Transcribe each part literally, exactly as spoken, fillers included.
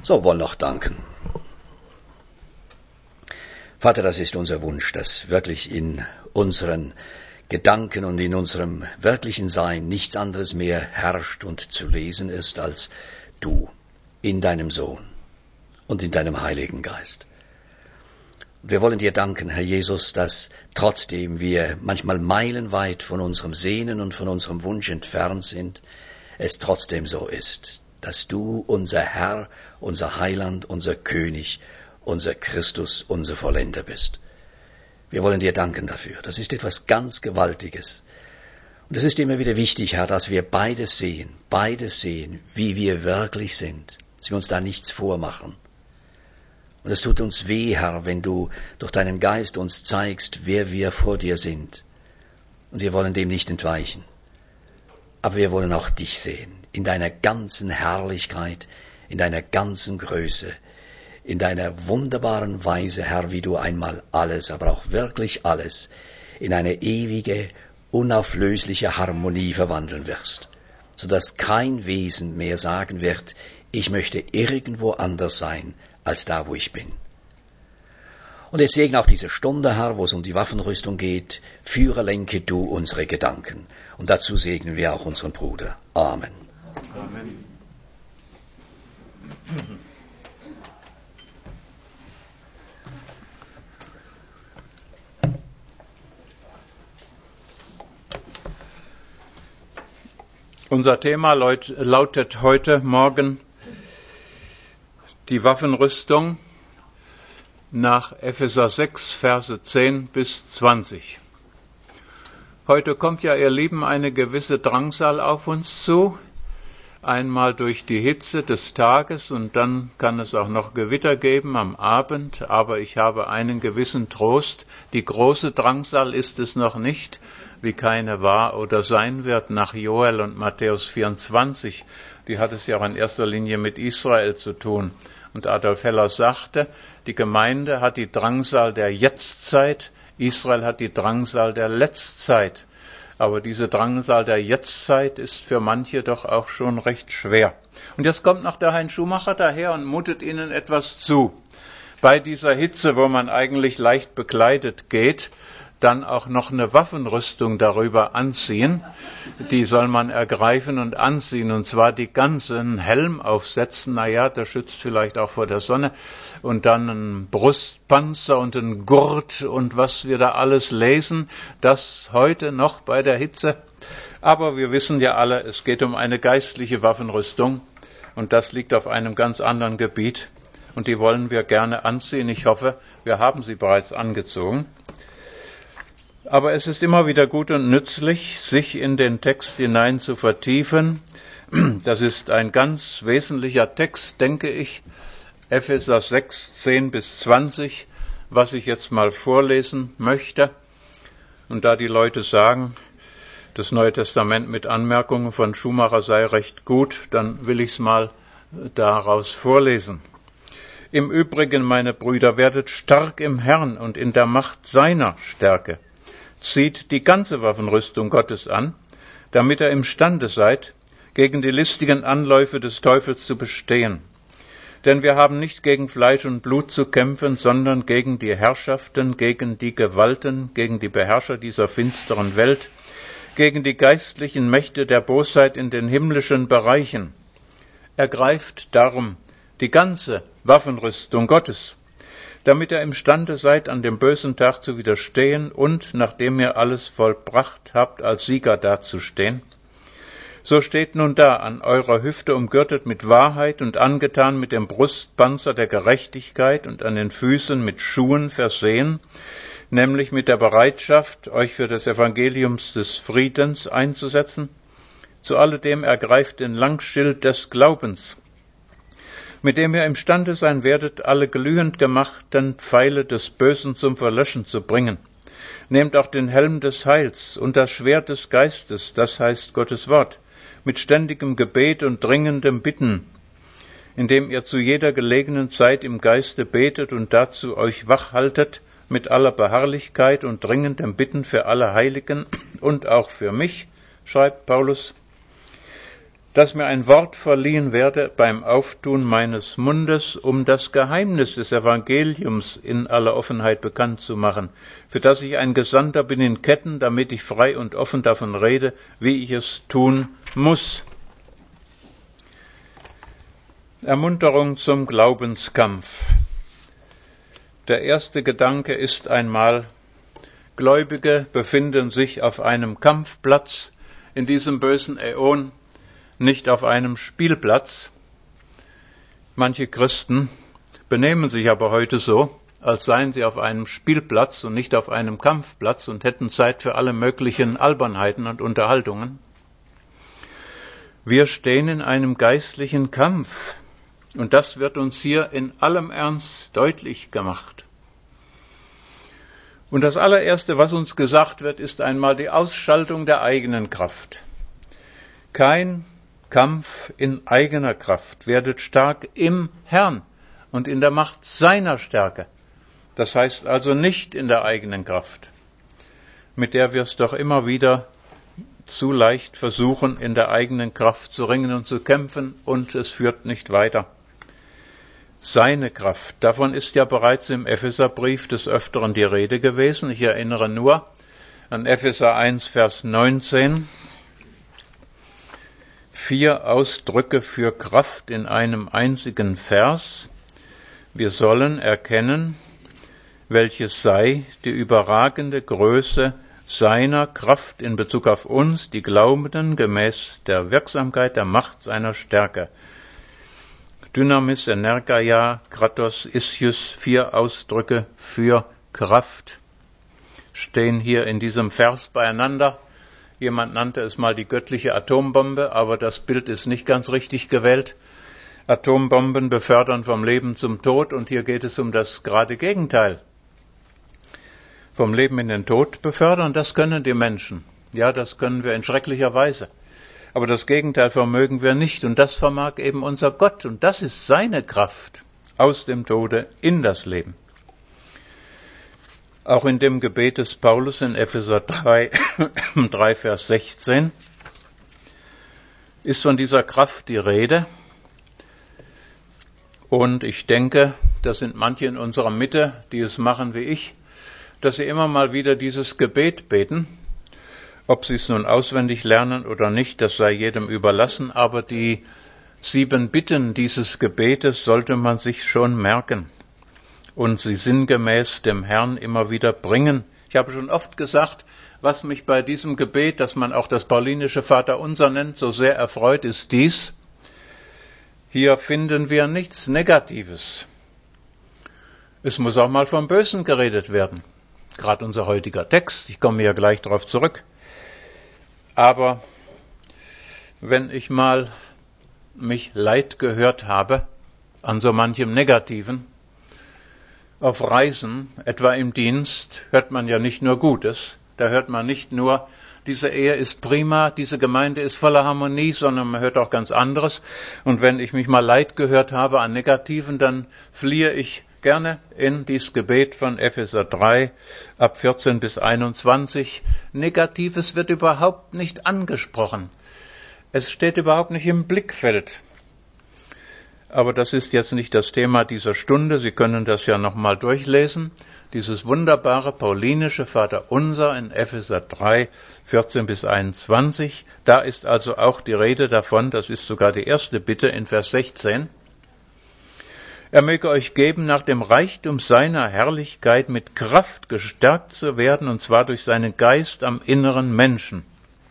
So, wollen noch danken. Vater, das ist unser Wunsch, dass wirklich in unseren Gedanken und in unserem wirklichen Sein nichts anderes mehr herrscht und zu lesen ist als du in deinem Sohn und in deinem Heiligen Geist. Und wir wollen dir danken, Herr Jesus, dass trotzdem wir manchmal meilenweit von unserem Sehnen und von unserem Wunsch entfernt sind, es trotzdem so ist, dass du unser Herr, unser Heiland, unser König, unser Christus, unser Vollender bist. Wir wollen dir danken dafür. Das ist etwas ganz Gewaltiges. Und es ist immer wieder wichtig, Herr, dass wir beides sehen, beides sehen, wie wir wirklich sind, dass wir uns da nichts vormachen. Und es tut uns weh, Herr, wenn du durch deinen Geist uns zeigst, wer wir vor dir sind. Und wir wollen dem nicht entweichen. Aber wir wollen auch dich sehen, in deiner ganzen Herrlichkeit, in deiner ganzen Größe, in deiner wunderbaren Weise, Herr, wie du einmal alles, aber auch wirklich alles, in eine ewige, unauflösliche Harmonie verwandeln wirst, sodass kein Wesen mehr sagen wird, ich möchte irgendwo anders sein, als da, wo ich bin. Und jetzt segne auch diese Stunde, Herr, wo es um die Waffenrüstung geht, führe, lenke du unsere Gedanken. Und dazu segnen wir auch unseren Bruder. Amen. Amen. Unser Thema lautet heute Morgen die Waffenrüstung nach Epheser sechs, Verse zehn bis zwanzig. Heute kommt ja, ihr Lieben, eine gewisse Drangsal auf uns zu, einmal durch die Hitze des Tages und dann kann es auch noch Gewitter geben am Abend, aber ich habe einen gewissen Trost, die große Drangsal ist es noch nicht, wie keine war oder sein wird nach Joel und Matthäus vierundzwanzig. Die hat es ja auch in erster Linie mit Israel zu tun. Und Adolf Heller sagte, die Gemeinde hat die Drangsal der Jetztzeit, Israel hat die Drangsal der Letzzeit. Aber diese Drangsal der Jetztzeit ist für manche doch auch schon recht schwer. Und jetzt kommt noch der Hein Schumacher daher und mutet ihnen etwas zu. Bei dieser Hitze, wo man eigentlich leicht bekleidet geht, dann auch noch eine Waffenrüstung darüber anziehen. Die soll man ergreifen und anziehen, und zwar die ganzen Helm aufsetzen, naja, der schützt vielleicht auch vor der Sonne, und dann einen Brustpanzer und einen Gurt und was wir da alles lesen, das heute noch bei der Hitze. Aber wir wissen ja alle, es geht um eine geistliche Waffenrüstung, und das liegt auf einem ganz anderen Gebiet, und die wollen wir gerne anziehen. Ich hoffe, wir haben sie bereits angezogen. Aber es ist immer wieder gut und nützlich, sich in den Text hinein zu vertiefen. Das ist ein ganz wesentlicher Text, denke ich, Epheser sechs, zehn bis zwanzig, was ich jetzt mal vorlesen möchte. Und da die Leute sagen, das Neue Testament mit Anmerkungen von Schumacher sei recht gut, dann will ich es mal daraus vorlesen. Im Übrigen, meine Brüder, werdet stark im Herrn und in der Macht seiner Stärke. Zieht die ganze Waffenrüstung Gottes an, damit ihr imstande seid, gegen die listigen Anläufe des Teufels zu bestehen. Denn wir haben nicht gegen Fleisch und Blut zu kämpfen, sondern gegen die Herrschaften, gegen die Gewalten, gegen die Beherrscher dieser finsteren Welt, gegen die geistlichen Mächte der Bosheit in den himmlischen Bereichen. Ergreift darum die ganze Waffenrüstung Gottes, damit ihr imstande seid, an dem bösen Tag zu widerstehen und, nachdem ihr alles vollbracht habt, als Sieger dazustehen. So steht nun da, an eurer Hüfte umgürtet mit Wahrheit und angetan mit dem Brustpanzer der Gerechtigkeit und an den Füßen mit Schuhen versehen, nämlich mit der Bereitschaft, euch für das Evangeliums des Friedens einzusetzen. Zu alledem ergreift den Langschild des Glaubens, mit dem ihr imstande sein werdet, alle glühend gemachten Pfeile des Bösen zum Verlöschen zu bringen. Nehmt auch den Helm des Heils und das Schwert des Geistes, das heißt Gottes Wort, mit ständigem Gebet und dringendem Bitten, indem ihr zu jeder gelegenen Zeit im Geiste betet und dazu euch wachhaltet mit aller Beharrlichkeit und dringendem Bitten für alle Heiligen und auch für mich, schreibt Paulus, dass mir ein Wort verliehen werde beim Auftun meines Mundes, um das Geheimnis des Evangeliums in aller Offenheit bekannt zu machen, für das ich ein Gesandter bin in Ketten, damit ich frei und offen davon rede, wie ich es tun muss. Ermunterung zum Glaubenskampf. Der erste Gedanke ist einmal, Gläubige befinden sich auf einem Kampfplatz in diesem bösen Äon, nicht auf einem Spielplatz. Manche Christen benehmen sich aber heute so, als seien sie auf einem Spielplatz und nicht auf einem Kampfplatz und hätten Zeit für alle möglichen Albernheiten und Unterhaltungen. Wir stehen in einem geistlichen Kampf und das wird uns hier in allem Ernst deutlich gemacht. Und das allererste, was uns gesagt wird, ist einmal die Ausschaltung der eigenen Kraft. Kein Kampf in eigener Kraft, werdet stark im Herrn und in der Macht seiner Stärke. Das heißt also nicht in der eigenen Kraft, mit der wir es doch immer wieder zu leicht versuchen, in der eigenen Kraft zu ringen und zu kämpfen, und es führt nicht weiter. Seine Kraft, davon ist ja bereits im Epheserbrief des Öfteren die Rede gewesen. Ich erinnere nur an Epheser eins, Vers neunzehn. Vier Ausdrücke für Kraft in einem einzigen Vers. Wir sollen erkennen, welches sei die überragende Größe seiner Kraft in Bezug auf uns, die Glaubenden, gemäß der Wirksamkeit der Macht seiner Stärke. Dynamis, Energeia, Kratos, Ischius, vier Ausdrücke für Kraft stehen hier in diesem Vers beieinander. Jemand nannte es mal die göttliche Atombombe, aber das Bild ist nicht ganz richtig gewählt. Atombomben befördern vom Leben zum Tod, und hier geht es um das gerade Gegenteil. Vom Leben in den Tod befördern, das können die Menschen. Ja, das können wir in schrecklicher Weise. Aber das Gegenteil vermögen wir nicht, und das vermag eben unser Gott, und das ist seine Kraft aus dem Tode in das Leben. Auch in dem Gebet des Paulus in Epheser drei, drei Vers sechzehn ist von dieser Kraft die Rede. Und ich denke, das sind manche in unserer Mitte, die es machen wie ich, dass sie immer mal wieder dieses Gebet beten. Ob sie es nun auswendig lernen oder nicht, das sei jedem überlassen, aber die sieben Bitten dieses Gebetes sollte man sich schon merken und sie sinngemäß dem Herrn immer wieder bringen. Ich habe schon oft gesagt, was mich bei diesem Gebet, das man auch das paulinische Vaterunser nennt, so sehr erfreut, ist dies: Hier finden wir nichts Negatives. Es muss auch mal vom Bösen geredet werden. Gerade unser heutiger Text, ich komme ja gleich darauf zurück. Aber wenn ich mal mich leid gehört habe an so manchem Negativen, auf Reisen, etwa im Dienst, hört man ja nicht nur Gutes. Da hört man nicht nur, diese Ehe ist prima, diese Gemeinde ist voller Harmonie, sondern man hört auch ganz anderes. Und wenn ich mich mal leid gehört habe an Negativen, dann fliehe ich gerne in dieses Gebet von Epheser drei, ab vierzehn bis einundzwanzig. Negatives wird überhaupt nicht angesprochen. Es steht überhaupt nicht im Blickfeld. Aber das ist jetzt nicht das Thema dieser Stunde. Sie können das ja nochmal durchlesen. Dieses wunderbare paulinische Vaterunser in Epheser drei, vierzehn bis einundzwanzig. Da ist also auch die Rede davon, das ist sogar die erste Bitte in Vers sechzehn. Er möge euch geben, nach dem Reichtum seiner Herrlichkeit mit Kraft gestärkt zu werden, und zwar durch seinen Geist am inneren Menschen.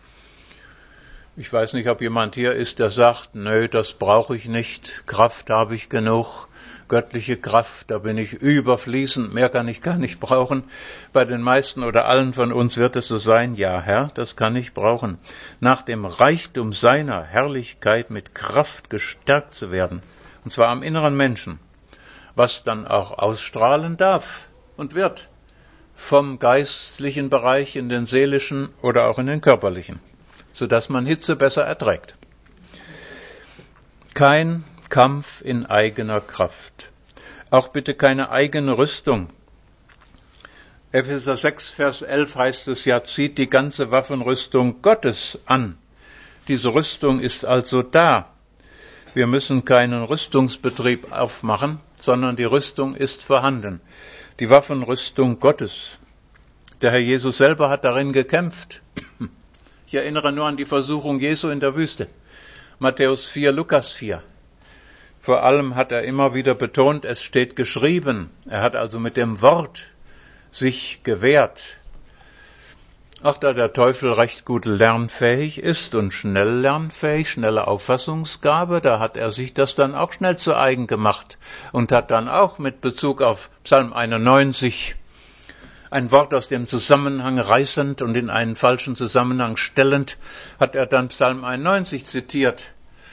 Ich weiß nicht, ob jemand hier ist, der sagt, nö, das brauche ich nicht, Kraft habe ich genug, göttliche Kraft, da bin ich überfließend, mehr kann ich gar nicht brauchen. Bei den meisten oder allen von uns wird es so sein, ja Herr, das kann ich brauchen. Nach dem Reichtum seiner Herrlichkeit mit Kraft gestärkt zu werden, und zwar am inneren Menschen, was dann auch ausstrahlen darf und wird, vom geistlichen Bereich in den seelischen oder auch in den körperlichen, sodass man Hitze besser erträgt. Kein Kampf in eigener Kraft. Auch bitte keine eigene Rüstung. Epheser sechs, Vers elf heißt es ja, zieht die ganze Waffenrüstung Gottes an, Diese Rüstung ist also da. Wir müssen keinen Rüstungsbetrieb aufmachen, sondern die Rüstung ist vorhanden. Die Waffenrüstung Gottes. Der Herr Jesus selber hat darin gekämpft. Ich erinnere nur an die Versuchung Jesu in der Wüste. Matthäus vier, Lukas vier. Vor allem hat er immer wieder betont, es steht geschrieben. Er hat also mit dem Wort sich gewehrt. Auch da der Teufel recht gut lernfähig ist und schnell lernfähig, schnelle Auffassungsgabe, da hat er sich das dann auch schnell zu eigen gemacht und hat dann auch mit Bezug auf Psalm einundneunzig ein Wort aus dem Zusammenhang reißend und in einen falschen Zusammenhang stellend, hat er dann Psalm einundneunzig zitiert.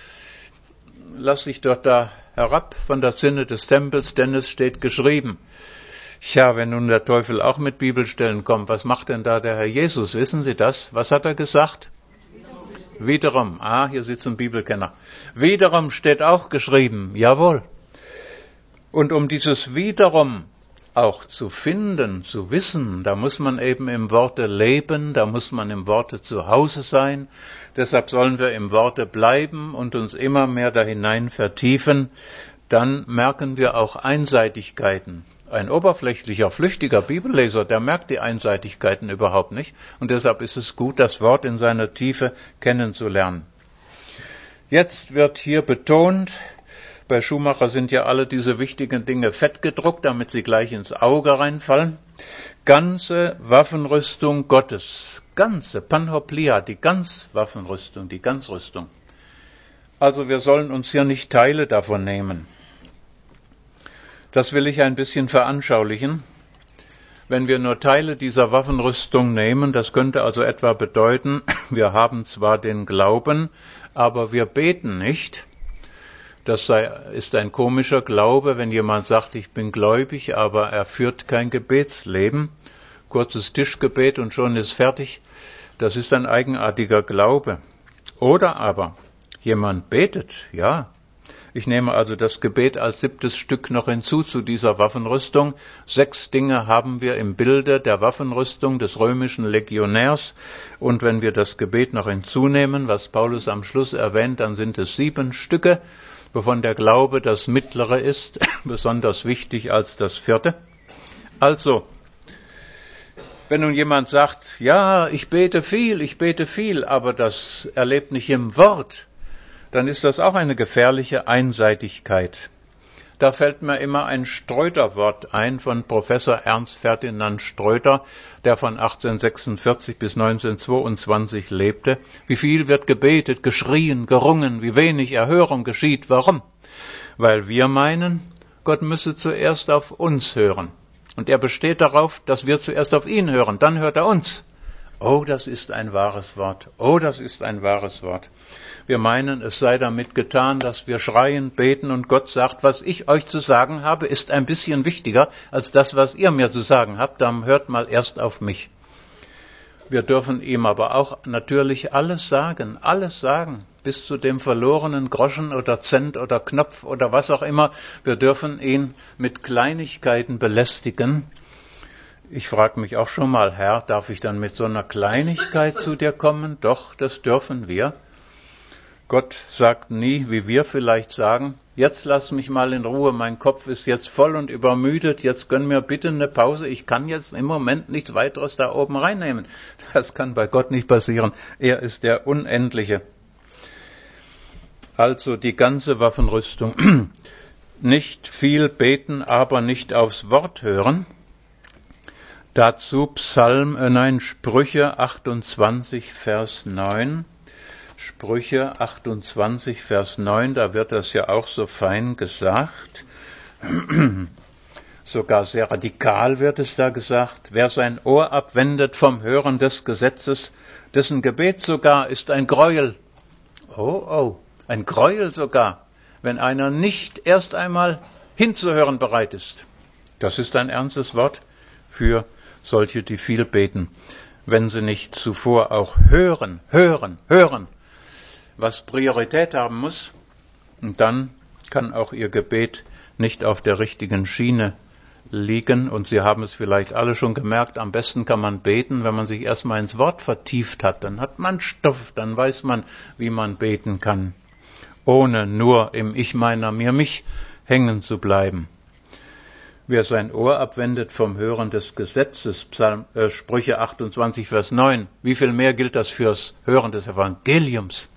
Lass dich doch da herab von der Zinne des Tempels, denn es steht geschrieben. Tja, wenn nun der Teufel auch mit Bibelstellen kommt, was macht denn da der Herr Jesus? Wissen Sie das? Was hat er gesagt? Wiederum. Wiederum. Ah, hier sitzen Bibelkenner. Wiederum steht auch geschrieben. Jawohl. Und um dieses Wiederum auch zu finden, zu wissen, da muss man eben im Worte leben, da muss man im Worte zu Hause sein. Deshalb sollen wir im Worte bleiben und uns immer mehr da hinein vertiefen. Dann merken wir auch Einseitigkeiten. Ein oberflächlicher, flüchtiger Bibelleser, der merkt die Einseitigkeiten überhaupt nicht. Und deshalb ist es gut, das Wort in seiner Tiefe kennenzulernen. Jetzt wird hier betont, bei Schumacher sind ja alle diese wichtigen Dinge fett gedruckt, damit sie gleich ins Auge reinfallen. Ganze Waffenrüstung Gottes. Ganze Panoplia, die Ganzwaffenrüstung, die Ganzrüstung. Also wir sollen uns hier nicht Teile davon nehmen. Das will ich ein bisschen veranschaulichen. Wenn wir nur Teile dieser Waffenrüstung nehmen, das könnte also etwa bedeuten, wir haben zwar den Glauben, aber wir beten nicht. Das sei, ist ein komischer Glaube, wenn jemand sagt, ich bin gläubig, aber er führt kein Gebetsleben. Kurzes Tischgebet und schon ist fertig. Das ist ein eigenartiger Glaube. Oder aber jemand betet, ja. Ich nehme also das Gebet als siebtes Stück noch hinzu zu dieser Waffenrüstung. Sechs Dinge haben wir im Bilde der Waffenrüstung des römischen Legionärs. Und wenn wir das Gebet noch hinzunehmen, was Paulus am Schluss erwähnt, dann sind es sieben Stücke, wovon der Glaube das mittlere ist, besonders wichtig als das vierte. Also, wenn nun jemand sagt, ja, ich bete viel, ich bete viel, aber das erlebt nicht im Wort, dann ist das auch eine gefährliche Einseitigkeit. Da fällt mir immer ein Streuter-Wort ein von Professor Ernst Ferdinand Streuter, der von achtzehnhundertsechsundvierzig bis neunzehnhundertzweiundzwanzig lebte. Wie viel wird gebetet, geschrien, gerungen, wie wenig Erhörung geschieht. Warum? Weil wir meinen, Gott müsse zuerst auf uns hören. Und er besteht darauf, dass wir zuerst auf ihn hören, dann hört er uns. Oh, das ist ein wahres Wort. Oh, das ist ein wahres Wort. Wir meinen, es sei damit getan, dass wir schreien, beten und Gott sagt, was ich euch zu sagen habe, ist ein bisschen wichtiger als das, was ihr mir zu sagen habt. Dann hört mal erst auf mich. Wir dürfen ihm aber auch natürlich alles sagen, alles sagen, bis zu dem verlorenen Groschen oder Cent oder Knopf oder was auch immer. Wir dürfen ihn mit Kleinigkeiten belästigen. Ich frage mich auch schon mal, Herr, darf ich dann mit so einer Kleinigkeit zu dir kommen? Doch, das dürfen wir. Gott sagt nie, wie wir vielleicht sagen, jetzt lass mich mal in Ruhe, mein Kopf ist jetzt voll und übermüdet, jetzt gönn mir bitte eine Pause, ich kann jetzt im Moment nichts weiteres da oben reinnehmen. Das kann bei Gott nicht passieren, er ist der Unendliche. Also die ganze Waffenrüstung. Nicht viel beten, aber nicht aufs Wort hören. Dazu Psalm, äh nein, Sprüche achtundzwanzig, Vers neun. Sprüche achtundzwanzig, Vers neun, da wird das ja auch so fein gesagt. Sogar sehr radikal wird es da gesagt. Wer sein Ohr abwendet vom Hören des Gesetzes, dessen Gebet sogar ist ein Gräuel. Oh, oh, ein Gräuel sogar, wenn einer nicht erst einmal hinzuhören bereit ist. Das ist ein ernstes Wort für solche, die viel beten, wenn sie nicht zuvor auch hören, hören, hören, was Priorität haben muss, und dann kann auch ihr Gebet nicht auf der richtigen Schiene liegen. Und Sie haben es vielleicht alle schon gemerkt, am besten kann man beten, wenn man sich erstmal ins Wort vertieft hat. Dann hat man Stoff, dann weiß man, wie man beten kann, ohne nur im Ich, meiner, mir, mich hängen zu bleiben. Wer sein Ohr abwendet vom Hören des Gesetzes, Psalm, äh, Sprüche achtundzwanzig, Vers neun, wie viel mehr gilt das fürs Hören des Evangeliums?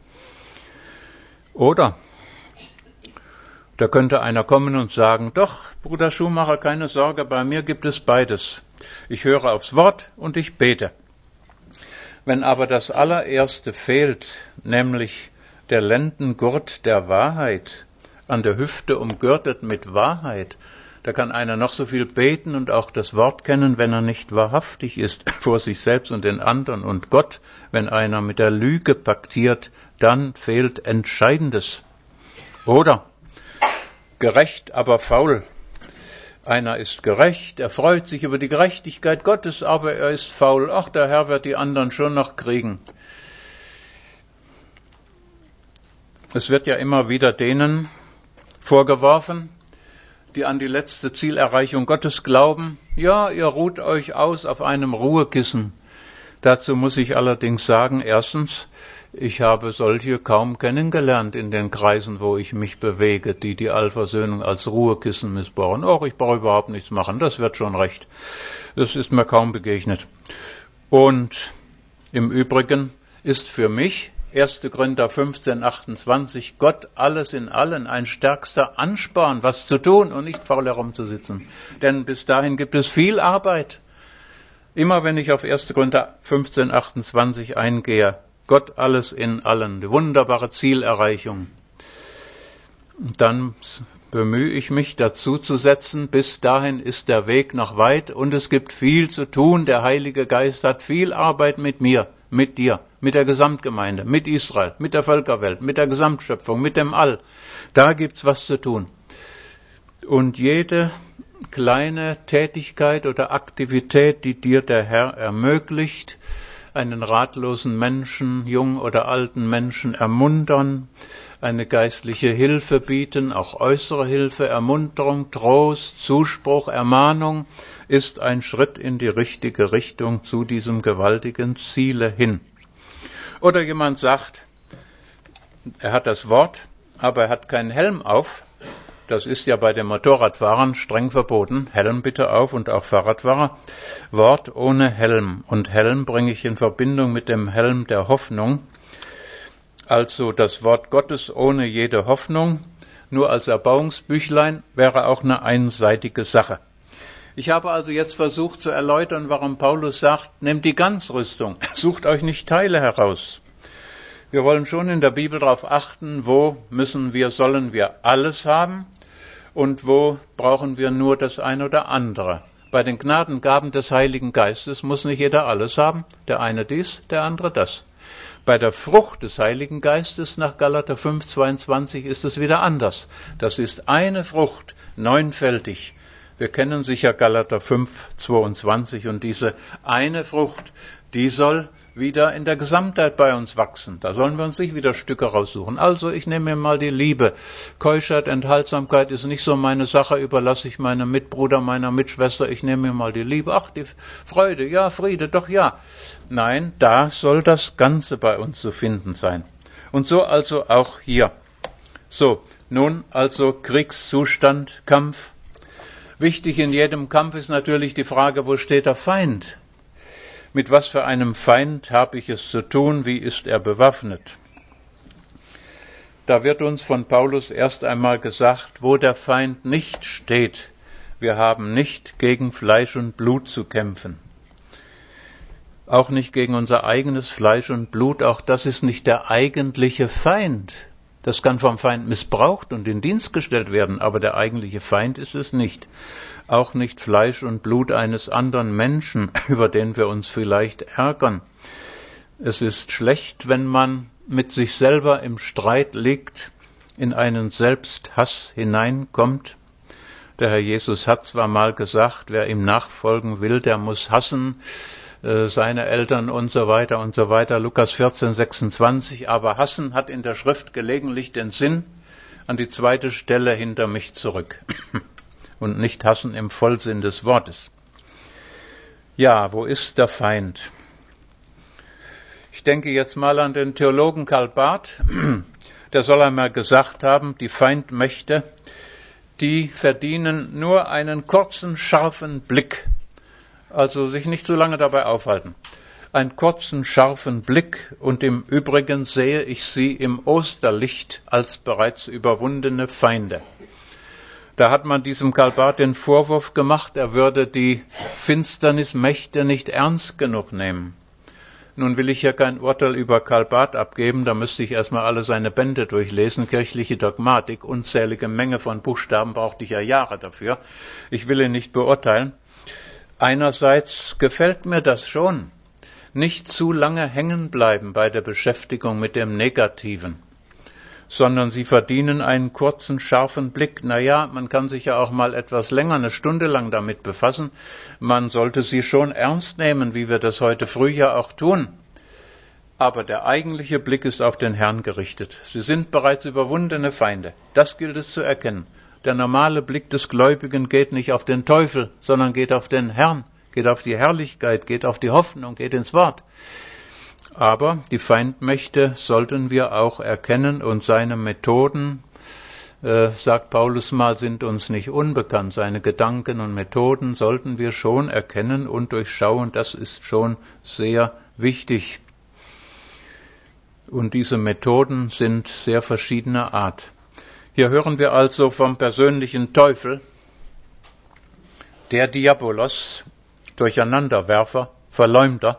Oder da könnte einer kommen und sagen, doch, Bruder Schumacher, keine Sorge, bei mir gibt es beides. Ich höre aufs Wort und ich bete. Wenn aber das allererste fehlt, nämlich der Lendengurt der Wahrheit, an der Hüfte umgürtet mit Wahrheit, da kann einer noch so viel beten und auch das Wort kennen, wenn er nicht wahrhaftig ist vor sich selbst und den anderen und Gott. Wenn einer mit der Lüge paktiert, dann fehlt Entscheidendes. Oder gerecht, aber faul. Einer ist gerecht, er freut sich über die Gerechtigkeit Gottes, aber er ist faul. Ach, der Herr wird die anderen schon noch kriegen. Es wird ja immer wieder denen vorgeworfen, die an die letzte Zielerreichung Gottes glauben. Ja, ihr ruht euch aus auf einem Ruhekissen. Dazu muss ich allerdings sagen, erstens, ich habe solche kaum kennengelernt in den Kreisen, wo ich mich bewege, die die Allversöhnung als Ruhekissen missbrauchen. Och, ich brauche überhaupt nichts machen, das wird schon recht. Das ist mir kaum begegnet. Und im Übrigen ist für mich erster Korinther fünfzehn, achtundzwanzig, Gott alles in allen, ein stärkster Ansporn, was zu tun und nicht faul herumzusitzen. Denn bis dahin gibt es viel Arbeit. Immer wenn ich auf erster Korinther fünfzehn, achtundzwanzig eingehe, Gott alles in allen, die wunderbare Zielerreichung. Dann bemühe ich mich dazu zu setzen, bis dahin ist der Weg noch weit und es gibt viel zu tun. Der Heilige Geist hat viel Arbeit mit mir, mit dir, mit der Gesamtgemeinde, mit Israel, mit der Völkerwelt, mit der Gesamtschöpfung, mit dem All. Da gibt's was zu tun. Und jede kleine Tätigkeit oder Aktivität, die dir der Herr ermöglicht, einen ratlosen Menschen, jung oder alten Menschen ermuntern, eine geistliche Hilfe bieten, auch äußere Hilfe, Ermunterung, Trost, Zuspruch, Ermahnung, ist ein Schritt in die richtige Richtung zu diesem gewaltigen Ziele hin. Oder jemand sagt, er hat das Wort, aber er hat keinen Helm auf. Das ist ja bei den Motorradfahrern streng verboten. Helm bitte auf und auch Fahrradfahrer. Wort ohne Helm. Und Helm bringe ich in Verbindung mit dem Helm der Hoffnung. Also das Wort Gottes ohne jede Hoffnung, nur als Erbauungsbüchlein, wäre auch eine einseitige Sache. Ich habe also jetzt versucht zu erläutern, warum Paulus sagt, nehmt die Ganzrüstung, sucht euch nicht Teile heraus. Wir wollen schon in der Bibel darauf achten, wo müssen wir, sollen wir alles haben und wo brauchen wir nur das eine oder andere. Bei den Gnadengaben des Heiligen Geistes muss nicht jeder alles haben, der eine dies, der andere das. Bei der Frucht des Heiligen Geistes nach Galater fünf, zweiundzwanzig ist es wieder anders. Das ist eine Frucht, neunfältig. Wir kennen sicher Galater fünf, zweiundzwanzig und diese eine Frucht, die soll wieder in der Gesamtheit bei uns wachsen. Da sollen wir uns nicht wieder Stücke raussuchen. Also ich nehme mir mal die Liebe. Keuschheit, Enthaltsamkeit ist nicht so meine Sache, überlasse ich meinem Mitbruder, meiner Mitschwester. Ich nehme mir mal die Liebe. Ach, die Freude, ja, Friede, doch ja. Nein, da soll das Ganze bei uns zu finden sein. Und so also auch hier. So, nun also Kriegszustand, Kampf. Wichtig in jedem Kampf ist natürlich die Frage, wo steht der Feind? Mit was für einem Feind habe ich es zu tun? Wie ist er bewaffnet? Da wird uns von Paulus erst einmal gesagt, wo der Feind nicht steht. Wir haben nicht gegen Fleisch und Blut zu kämpfen. Auch nicht gegen unser eigenes Fleisch und Blut. Auch das ist nicht der eigentliche Feind. Das kann vom Feind missbraucht und in Dienst gestellt werden, aber der eigentliche Feind ist es nicht. Auch nicht Fleisch und Blut eines anderen Menschen, über den wir uns vielleicht ärgern. Es ist schlecht, wenn man mit sich selber im Streit liegt, in einen Selbsthass hineinkommt. Der Herr Jesus hat zwar mal gesagt, wer ihm nachfolgen will, der muss hassen, äh, seine Eltern und so weiter und so weiter, Lukas vierzehn, sechsundzwanzig, aber hassen hat in der Schrift gelegentlich den Sinn, an die zweite Stelle hinter mich zurück. und nicht hassen im Vollsinn des Wortes. Ja, wo ist der Feind? Ich denke jetzt mal an den Theologen Karl Barth. Der soll einmal gesagt haben, die Feindmächte, die verdienen nur einen kurzen, scharfen Blick. Also sich nicht zu lange dabei aufhalten. Einen kurzen, scharfen Blick, und im Übrigen sehe ich sie im Osterlicht als bereits überwundene Feinde. Da hat man diesem Karl Barth den Vorwurf gemacht, er würde die Finsternismächte nicht ernst genug nehmen. Nun will ich hier kein Urteil über Karl Barth abgeben, da müsste ich erstmal alle seine Bände durchlesen, kirchliche Dogmatik, unzählige Menge von Buchstaben, brauchte ich ja Jahre dafür. Ich will ihn nicht beurteilen. Einerseits gefällt mir das schon, nicht zu lange hängen bleiben bei der Beschäftigung mit dem Negativen, sondern sie verdienen einen kurzen, scharfen Blick. Naja, man kann sich ja auch mal etwas länger, eine Stunde lang damit befassen. Man sollte sie schon ernst nehmen, wie wir das heute früh ja auch tun. Aber der eigentliche Blick ist auf den Herrn gerichtet. Sie sind bereits überwundene Feinde. Das gilt es zu erkennen. Der normale Blick des Gläubigen geht nicht auf den Teufel, sondern geht auf den Herrn, geht auf die Herrlichkeit, geht auf die Hoffnung, geht ins Wort. Aber die Feindmächte sollten wir auch erkennen, und seine Methoden, äh, sagt Paulus mal, sind uns nicht unbekannt. Seine Gedanken und Methoden sollten wir schon erkennen und durchschauen. Das ist schon sehr wichtig. Und diese Methoden sind sehr verschiedener Art. Hier hören wir also vom persönlichen Teufel, der Diabolos, Durcheinanderwerfer, Verleumder.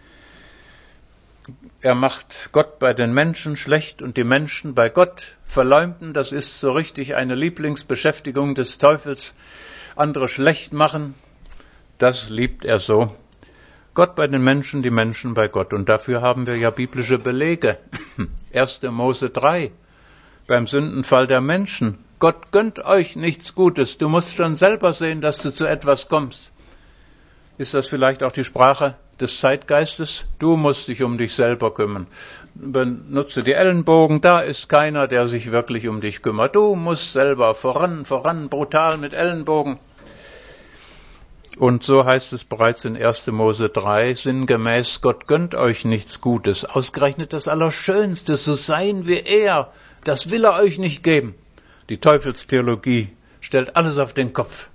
Er macht Gott bei den Menschen schlecht und die Menschen bei Gott verleumden. Das ist so richtig eine Lieblingsbeschäftigung des Teufels. Andere schlecht machen, das liebt er so. Gott bei den Menschen, die Menschen bei Gott. Und dafür haben wir ja biblische Belege. erster Mose drei, beim Sündenfall der Menschen. Gott gönnt euch nichts Gutes. Du musst schon selber sehen, dass du zu etwas kommst. Ist das vielleicht auch die Sprache des Zeitgeistes? Du musst dich um dich selber kümmern. Benutze die Ellenbogen, da ist keiner, der sich wirklich um dich kümmert. Du musst selber voran, voran, brutal mit Ellenbogen. Und so heißt es bereits in erster Mose drei, sinngemäß, Gott gönnt euch nichts Gutes. Ausgerechnet das Allerschönste, so sein wie er, das will er euch nicht geben. Die Teufelstheologie stellt alles auf den Kopf.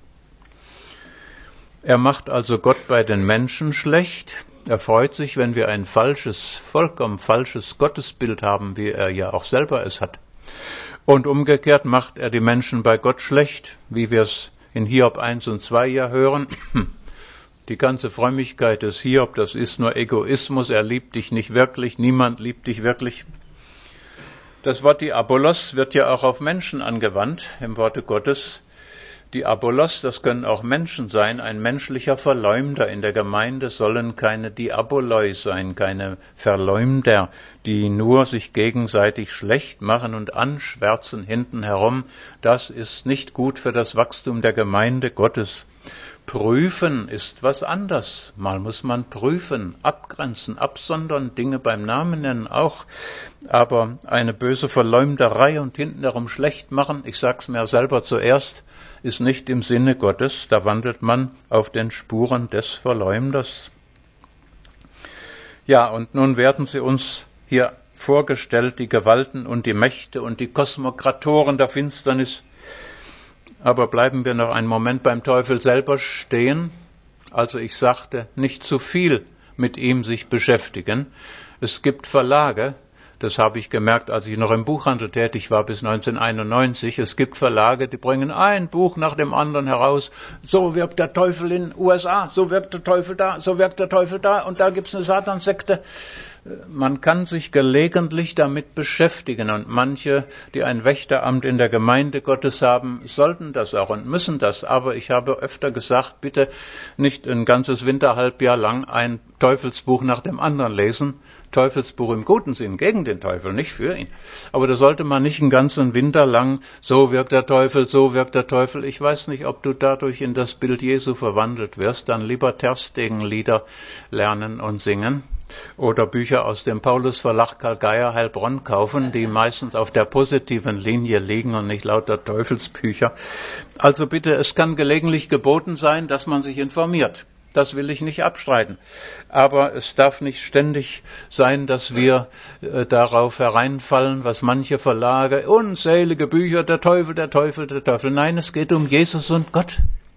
Er macht also Gott bei den Menschen schlecht. Er freut sich, wenn wir ein falsches, vollkommen falsches Gottesbild haben, wie er ja auch selber es hat. Und umgekehrt macht er die Menschen bei Gott schlecht, wie wir es in Hiob eins und zwei ja hören. Die ganze Frömmigkeit des Hiob, das ist nur Egoismus. Er liebt dich nicht wirklich, niemand liebt dich wirklich. Das Wort Diabolos wird ja auch auf Menschen angewandt, im Worte Gottes. Diabolos, das können auch Menschen sein, ein menschlicher Verleumder. In der Gemeinde sollen keine Diaboloi sein, keine Verleumder, die nur sich gegenseitig schlecht machen und anschwärzen hinten herum. Das ist nicht gut für das Wachstum der Gemeinde Gottes. Prüfen ist was anderes. Mal muss man prüfen, abgrenzen, absondern, Dinge beim Namen nennen auch. Aber eine böse Verleumderei und hintenherum schlecht machen, ich sag's mir selber zuerst, ist nicht im Sinne Gottes. Da wandelt man auf den Spuren des Verleumders. Ja, und nun werden sie uns hier vorgestellt, die Gewalten und die Mächte und die Kosmokratoren der Finsternis. Aber bleiben wir noch einen Moment beim Teufel selber stehen. Also ich sagte, nicht zu viel mit ihm sich beschäftigen. Es gibt Verlage, das habe ich gemerkt, als ich noch im Buchhandel tätig war bis neunzehnhunderteinundneunzig. Es gibt Verlage, die bringen ein Buch nach dem anderen heraus. So wirkt der Teufel in den U S A, so wirkt der Teufel da, so wirkt der Teufel da und da gibt's eine Satanssekte. Man kann sich gelegentlich damit beschäftigen und manche, die ein Wächteramt in der Gemeinde Gottes haben, sollten das auch und müssen das. Aber ich habe öfter gesagt, bitte nicht ein ganzes Winterhalbjahr lang ein Teufelsbuch nach dem anderen lesen. Teufelsbuch im guten Sinn, gegen den Teufel, nicht für ihn. Aber da sollte man nicht einen ganzen Winter lang, so wirkt der Teufel, so wirkt der Teufel. Ich weiß nicht, ob du dadurch in das Bild Jesu verwandelt wirst, dann lieber Tersteegen-Lieder lernen und singen. oder Bücher aus dem Paulus-Verlag Karl Geier Heilbronn kaufen, die meistens auf der positiven Linie liegen und nicht lauter Teufelsbücher. Also bitte, es kann gelegentlich geboten sein, dass man sich informiert. Das will ich nicht abstreiten. Aber es darf nicht ständig sein, dass wir äh, darauf hereinfallen, was manche Verlage, unzählige Bücher, der Teufel, der Teufel, der Teufel. Nein, es geht um Jesus und Gott.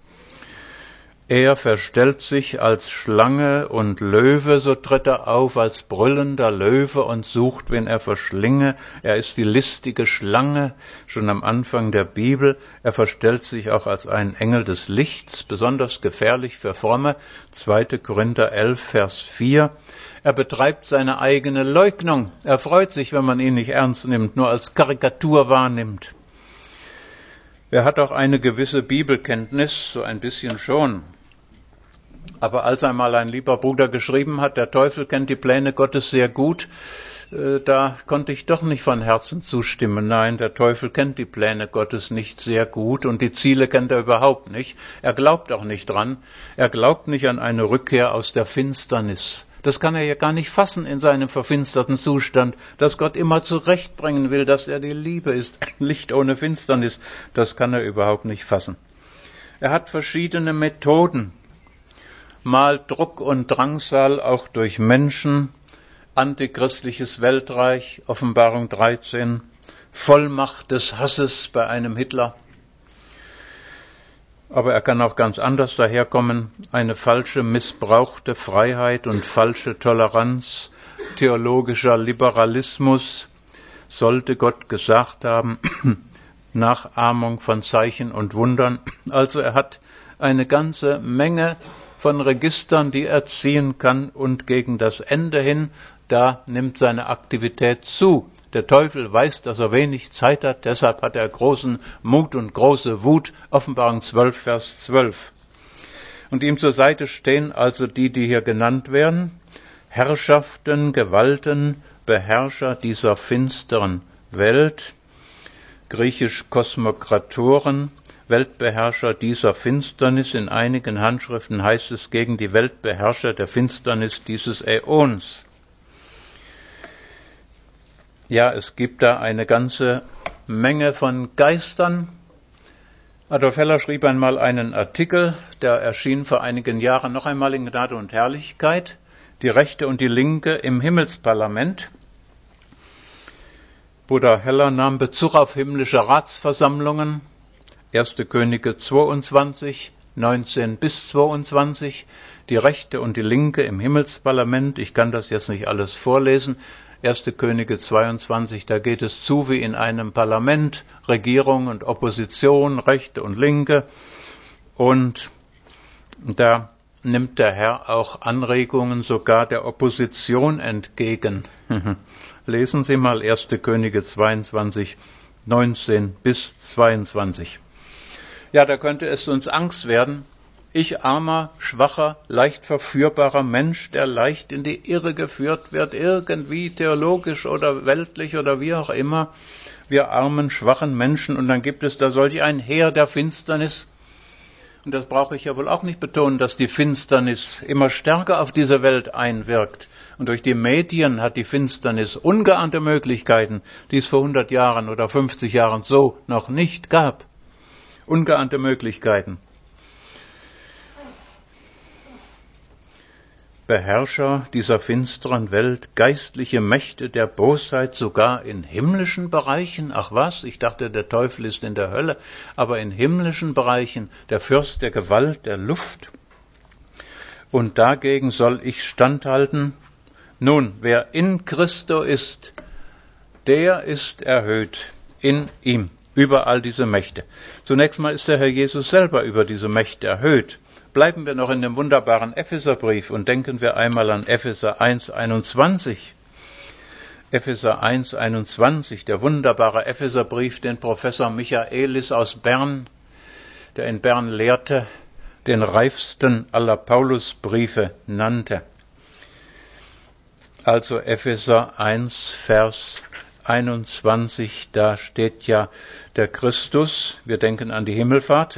Er verstellt sich als Schlange und Löwe, so tritt er auf, als brüllender Löwe und sucht, wen er verschlinge. Er ist die listige Schlange, schon am Anfang der Bibel. Er verstellt sich auch als ein Engel des Lichts, besonders gefährlich für Fromme. zweiter Korinther elf, Vers vier. Er betreibt seine eigene Leugnung. Er freut sich, wenn man ihn nicht ernst nimmt, nur als Karikatur wahrnimmt. Er hat auch eine gewisse Bibelkenntnis, so ein bisschen schon. Aber als einmal ein lieber Bruder geschrieben hat, der Teufel kennt die Pläne Gottes sehr gut, äh, da konnte ich doch nicht von Herzen zustimmen. Nein, der Teufel kennt die Pläne Gottes nicht sehr gut und die Ziele kennt er überhaupt nicht. Er glaubt auch nicht dran. Er glaubt nicht an eine Rückkehr aus der Finsternis. Das kann er ja gar nicht fassen in seinem verfinsterten Zustand, dass Gott immer zurechtbringen will, dass er die Liebe ist, Licht ohne Finsternis. Das kann er überhaupt nicht fassen. Er hat verschiedene Methoden. Mal Druck und Drangsal auch durch Menschen, antichristliches Weltreich, Offenbarung dreizehn, Vollmacht des Hasses bei einem Hitler. Aber er kann auch ganz anders daherkommen, eine falsche, missbrauchte Freiheit und falsche Toleranz, theologischer Liberalismus, sollte Gott gesagt haben, Nachahmung von Zeichen und Wundern. Also er hat eine ganze Menge von Registern, die er ziehen kann, und gegen das Ende hin, da nimmt seine Aktivität zu. Der Teufel weiß, dass er wenig Zeit hat, deshalb hat er großen Mut und große Wut. Offenbarung zwölf, Vers zwölf. Und ihm zur Seite stehen also die, die hier genannt werden, Herrschaften, Gewalten, Beherrscher dieser finsteren Welt, griechisch Kosmokratoren, Weltbeherrscher dieser Finsternis. In einigen Handschriften heißt es gegen die Weltbeherrscher der Finsternis dieses Äons. Ja, es gibt da eine ganze Menge von Geistern. Adolf Heller schrieb einmal einen Artikel, der erschien vor einigen Jahren noch einmal in Gnade und Herrlichkeit, die Rechte und die Linke im Himmelsparlament. Bruder Heller nahm Bezug auf himmlische Ratsversammlungen, erster Könige zweiundzwanzig, neunzehn bis zweiundzwanzig, die Rechte und die Linke im Himmelsparlament. Ich kann das jetzt nicht alles vorlesen. erster Könige zweiundzwanzig, da geht es zu wie in einem Parlament, Regierung und Opposition, Rechte und Linke. Und da nimmt der Herr auch Anregungen sogar der Opposition entgegen. Lesen Sie mal erster Könige zweiundzwanzig, neunzehn bis zweiundzwanzig. Ja, da könnte es uns Angst werden. Ich, armer, schwacher, leicht verführbarer Mensch, der leicht in die Irre geführt wird, irgendwie theologisch oder weltlich oder wie auch immer. Wir armen, schwachen Menschen, und dann gibt es da solch ein Heer der Finsternis. Und das brauche ich ja wohl auch nicht betonen, dass die Finsternis immer stärker auf diese Welt einwirkt. Und durch die Medien hat die Finsternis ungeahnte Möglichkeiten, die es vor hundert Jahren oder fünfzig Jahren so noch nicht gab. Ungeahnte Möglichkeiten. Beherrscher dieser finsteren Welt, geistliche Mächte der Bosheit, sogar in himmlischen Bereichen. Ach was, ich dachte, der Teufel ist in der Hölle, aber in himmlischen Bereichen, der Fürst der Gewalt, der Luft. Und dagegen soll ich standhalten. Nun, wer in Christo ist, der ist erhöht in ihm, über all diese Mächte. Zunächst mal ist der Herr Jesus selber über diese Mächte erhöht. Bleiben wir noch in dem wunderbaren Epheserbrief und denken wir einmal an Epheser eins, einundzwanzig. Epheser eins, einundzwanzig, der wunderbare Epheserbrief, den Professor Michaelis aus Bern, der in Bern lehrte, den reifsten aller Paulusbriefe nannte. Also Epheser eins, Vers einundzwanzig, da steht ja der Christus, wir denken an die Himmelfahrt.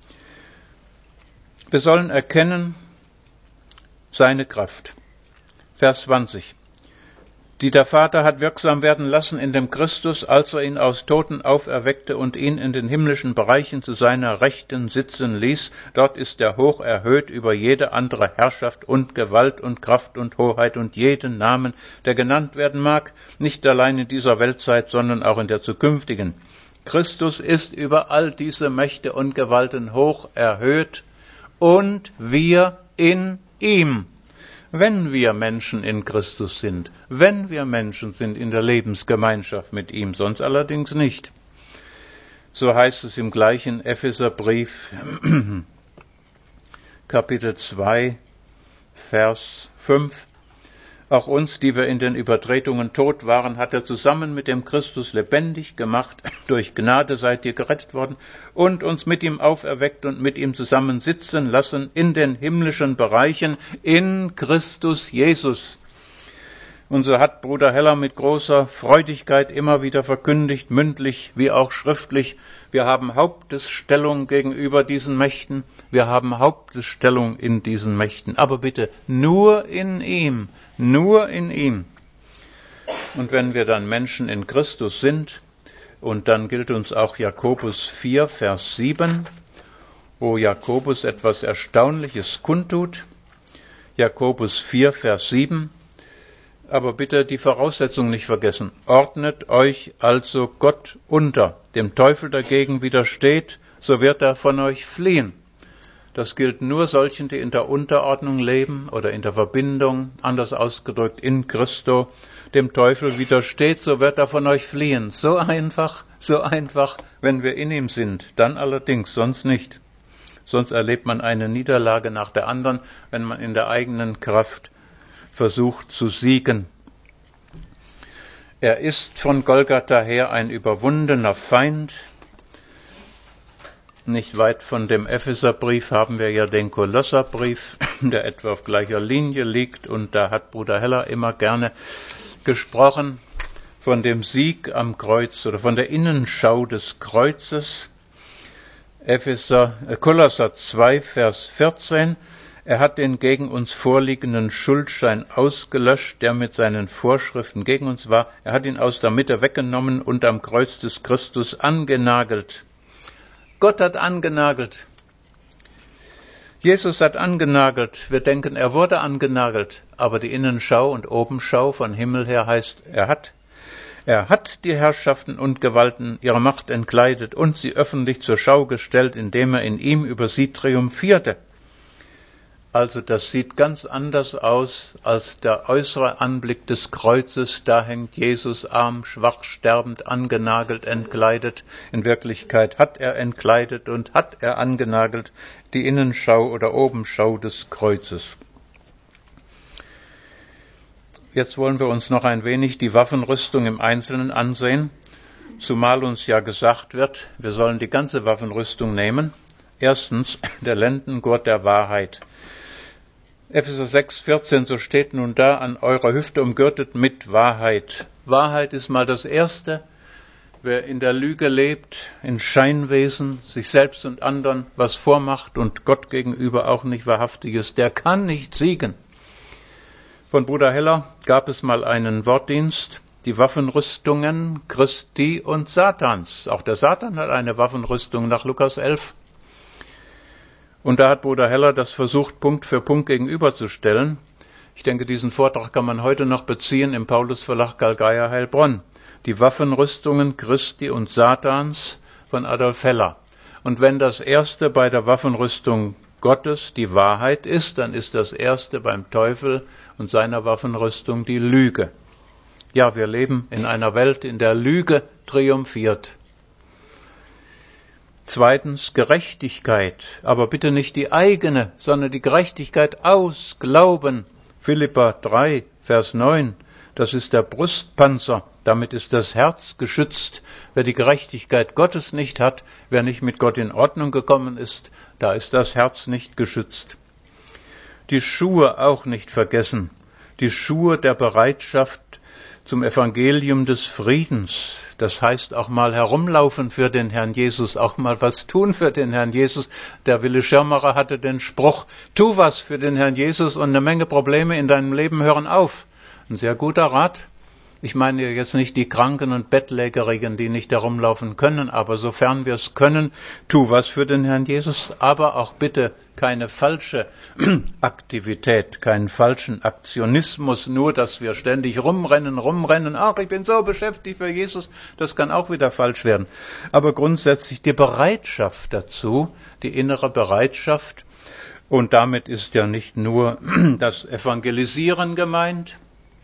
Wir sollen erkennen seine Kraft, Vers zwanzig. Die der Vater hat wirksam werden lassen in dem Christus, als er ihn aus Toten auferweckte und ihn in den himmlischen Bereichen zu seiner Rechten sitzen ließ. Dort ist er hoch erhöht über jede andere Herrschaft und Gewalt und Kraft und Hoheit und jeden Namen, der genannt werden mag, nicht allein in dieser Weltzeit, sondern auch in der zukünftigen. Christus ist über all diese Mächte und Gewalten hoch erhöht und wir in ihm. Wenn wir Menschen in Christus sind, wenn wir Menschen sind in der Lebensgemeinschaft mit ihm, sonst allerdings nicht. So heißt es im gleichen Epheserbrief, Kapitel zwei, Vers fünf. Auch uns, die wir in den Übertretungen tot waren, hat er zusammen mit dem Christus lebendig gemacht. Durch Gnade seid ihr gerettet worden und uns mit ihm auferweckt und mit ihm zusammen sitzen lassen in den himmlischen Bereichen in Christus Jesus. Und so hat Bruder Heller mit großer Freudigkeit immer wieder verkündigt, mündlich wie auch schriftlich, wir haben Hauptesstellung gegenüber diesen Mächten, wir haben Hauptesstellung in diesen Mächten, aber bitte nur in ihm, nur in ihm. Und wenn wir dann Menschen in Christus sind, und dann gilt uns auch Jakobus vier, Vers sieben, wo Jakobus etwas Erstaunliches kundtut, Jakobus vier, Vers sieben, aber bitte die Voraussetzung nicht vergessen. Ordnet euch also Gott unter. Dem Teufel dagegen widersteht, so wird er von euch fliehen. Das gilt nur solchen, die in der Unterordnung leben oder in der Verbindung, anders ausgedrückt in Christo. Dem Teufel widersteht, so wird er von euch fliehen. So einfach, so einfach, wenn wir in ihm sind. Dann allerdings, sonst nicht. Sonst erlebt man eine Niederlage nach der anderen, wenn man in der eigenen Kraft versucht zu siegen. Er ist von Golgatha her ein überwundener Feind. Nicht weit von dem Epheserbrief haben wir ja den Kolosserbrief, der etwa auf gleicher Linie liegt, und da hat Bruder Heller immer gerne gesprochen von dem Sieg am Kreuz oder von der Innenschau des Kreuzes. Epheser, äh, Kolosser zwei, Vers vierzehn. Er hat den gegen uns vorliegenden Schuldschein ausgelöscht, der mit seinen Vorschriften gegen uns war. Er hat ihn aus der Mitte weggenommen und am Kreuz des Christus angenagelt. Gott hat angenagelt. Jesus hat angenagelt. Wir denken, er wurde angenagelt. Aber die Innenschau und Obenschau von Himmel her heißt, er hat. Er hat die Herrschaften und Gewalten ihrer Macht entkleidet und sie öffentlich zur Schau gestellt, indem er in ihm über sie triumphierte. Also das sieht ganz anders aus als der äußere Anblick des Kreuzes. Da hängt Jesus arm, schwach, sterbend, angenagelt, entkleidet. In Wirklichkeit hat er entkleidet und hat er angenagelt die Innenschau oder Obenschau des Kreuzes. Jetzt wollen wir uns noch ein wenig die Waffenrüstung im Einzelnen ansehen, zumal uns ja gesagt wird, wir sollen die ganze Waffenrüstung nehmen. Erstens der Lendengurt der Wahrheit. Epheser sechs, vierzehn, so steht nun da, an eurer Hüfte umgürtet mit Wahrheit. Wahrheit ist mal das Erste. Wer in der Lüge lebt, in Scheinwesen, sich selbst und anderen was vormacht und Gott gegenüber auch nicht wahrhaftig ist, der kann nicht siegen. Von Bruder Heller gab es mal einen Wortdienst, die Waffenrüstungen Christi und Satans. Auch der Satan hat eine Waffenrüstung nach Lukas elf. Und da hat Bruder Heller das versucht, Punkt für Punkt gegenüberzustellen. Ich denke, diesen Vortrag kann man heute noch beziehen im Paulusverlag Galgeier Heilbronn. Die Waffenrüstungen Christi und Satans von Adolf Heller. Und wenn das erste bei der Waffenrüstung Gottes die Wahrheit ist, dann ist das erste beim Teufel und seiner Waffenrüstung die Lüge. Ja, wir leben in einer Welt, in der Lüge triumphiert. Zweitens Gerechtigkeit, aber bitte nicht die eigene, sondern die Gerechtigkeit aus Glauben. Philipper drei, Vers neun, das ist der Brustpanzer, damit ist das Herz geschützt. Wer die Gerechtigkeit Gottes nicht hat, wer nicht mit Gott in Ordnung gekommen ist, da ist das Herz nicht geschützt. Die Schuhe auch nicht vergessen, die Schuhe der Bereitschaft zum Evangelium des Friedens. Das heißt auch mal herumlaufen für den Herrn Jesus, auch mal was tun für den Herrn Jesus. Der Willi Schirmacher hatte den Spruch, tu was für den Herrn Jesus und eine Menge Probleme in deinem Leben hören auf. Ein sehr guter Rat. Ich meine jetzt nicht die Kranken und Bettlägerigen, die nicht herumlaufen können, aber sofern wir es können, tu was für den Herrn Jesus, aber auch bitte keine falsche Aktivität, keinen falschen Aktionismus, nur dass wir ständig rumrennen, rumrennen, ach, ich bin so beschäftigt für Jesus, das kann auch wieder falsch werden. Aber grundsätzlich die Bereitschaft dazu, die innere Bereitschaft, und damit ist ja nicht nur das Evangelisieren gemeint.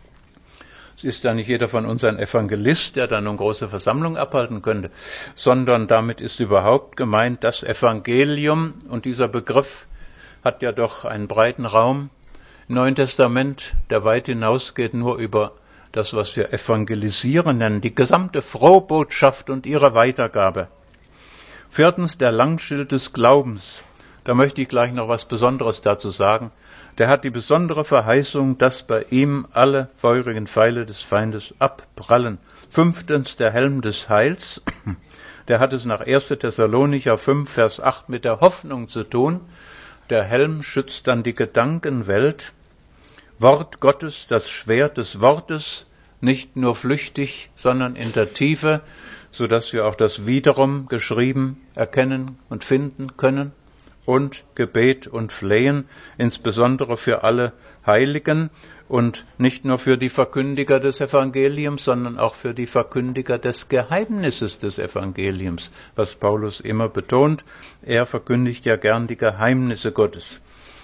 Es ist ja nicht jeder von uns ein Evangelist, der dann eine große Versammlung abhalten könnte, sondern damit ist überhaupt gemeint das Evangelium. Und dieser Begriff hat ja doch einen breiten Raum im Neuen Testament, der weit hinausgeht nur über das, was wir Evangelisieren nennen, die gesamte Frohbotschaft und ihre Weitergabe. Viertens, der Langschild des Glaubens. Da möchte ich gleich noch was Besonderes dazu sagen. Der hat die besondere Verheißung, dass bei ihm alle feurigen Pfeile des Feindes abprallen. Fünftens, der Helm des Heils. Der hat es nach erster Thessalonicher fünf, Vers acht mit der Hoffnung zu tun. Der Helm schützt dann die Gedankenwelt. Wort Gottes, das Schwert des Wortes, nicht nur flüchtig, sondern in der Tiefe, sodass wir auch das wiederum geschrieben erkennen und finden können. Und Gebet und Flehen, insbesondere für alle Heiligen und nicht nur für die Verkündiger des Evangeliums, sondern auch für die Verkündiger des Geheimnisses des Evangeliums, was Paulus immer betont. Er verkündigt ja gern die Geheimnisse Gottes.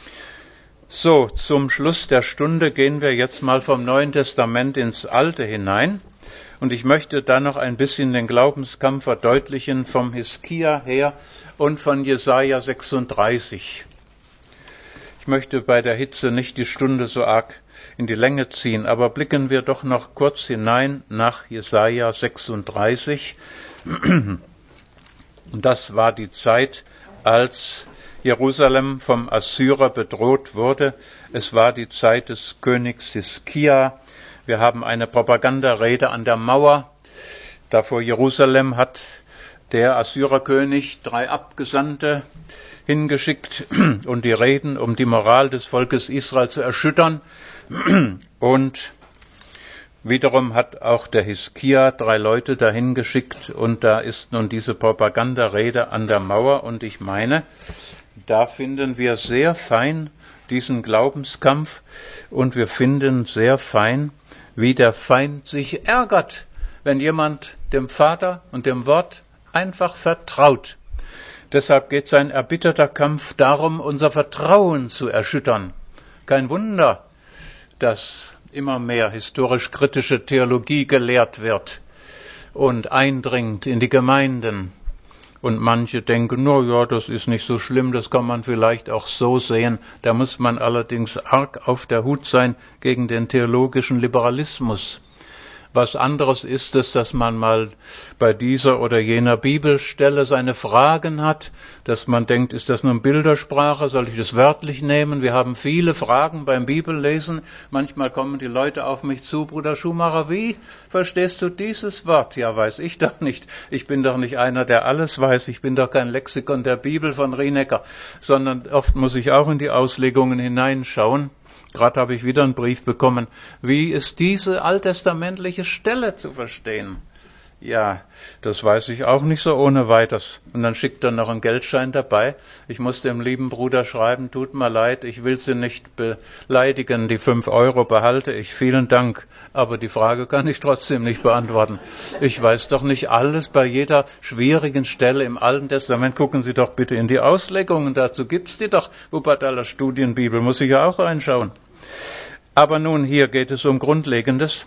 So, zum Schluss der Stunde gehen wir jetzt mal vom Neuen Testament ins Alte hinein. Und ich möchte da noch ein bisschen den Glaubenskampf verdeutlichen vom Hiskia her und von Jesaja sechsunddreißig. Ich möchte bei der Hitze nicht die Stunde so arg in die Länge ziehen, aber blicken wir doch noch kurz hinein nach Jesaja sechsunddreißig. Und das war die Zeit, als Jerusalem vom Assyrer bedroht wurde. Es war die Zeit des Königs Hiskia. Wir haben eine Propagandarede an der Mauer. Da vor Jerusalem hat der Assyrerkönig drei Abgesandte hingeschickt und die reden, um die Moral des Volkes Israel zu erschüttern. Und wiederum hat auch der Hiskia drei Leute dahin geschickt und da ist nun diese Propagandarede an der Mauer. Und ich meine, da finden wir sehr fein diesen Glaubenskampf und wir finden sehr fein, wie der Feind sich ärgert, wenn jemand dem Vater und dem Wort einfach vertraut. Deshalb geht sein erbitterter Kampf darum, unser Vertrauen zu erschüttern. Kein Wunder, dass immer mehr historisch-kritische Theologie gelehrt wird und eindringt in die Gemeinden. Und manche denken, na ja, das ist nicht so schlimm, das kann man vielleicht auch so sehen. Da muss man allerdings arg auf der Hut sein gegen den theologischen Liberalismus. Was anderes ist es, dass man mal bei dieser oder jener Bibelstelle seine Fragen hat, dass man denkt, ist das nun Bildersprache, soll ich das wörtlich nehmen? Wir haben viele Fragen beim Bibellesen. Manchmal kommen die Leute auf mich zu, Bruder Schumacher, wie verstehst du dieses Wort? Ja, weiß ich doch nicht. Ich bin doch nicht einer, der alles weiß. Ich bin doch kein Lexikon der Bibel von Rienecker, sondern oft muss ich auch in die Auslegungen hineinschauen. Gerade habe ich wieder einen Brief bekommen. Wie ist diese alttestamentliche Stelle zu verstehen? Ja, das weiß ich auch nicht so ohne weiteres. Und dann schickt er noch einen Geldschein dabei. Ich muss dem lieben Bruder schreiben, tut mir leid, ich will Sie nicht beleidigen, die fünf Euro behalte ich, vielen Dank. Aber die Frage kann ich trotzdem nicht beantworten. Ich weiß doch nicht alles bei jeder schwierigen Stelle im Alten Testament. Gucken Sie doch bitte in die Auslegungen, dazu gibt's die doch. Wuppertaler Studienbibel, muss ich ja auch reinschauen. Aber nun, hier geht es um Grundlegendes.